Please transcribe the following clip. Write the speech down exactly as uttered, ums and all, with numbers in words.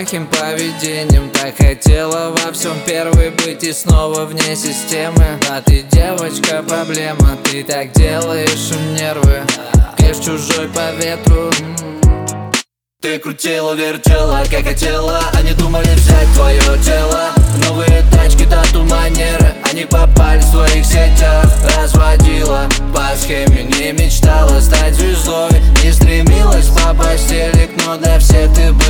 плохим поведением. Так хотела во всем первой быть и снова вне системы. А ты девочка проблема, ты так делаешь им нервы. Клеш чужой по ветру. Ты крутила, вертела, как хотела. Они думали взять твое тело. Новые тачки, тату, манеры. Они попали в своих сетях. Разводила по схеме, не мечтала стать звездой. Не стремилась по постели, но для всех ты была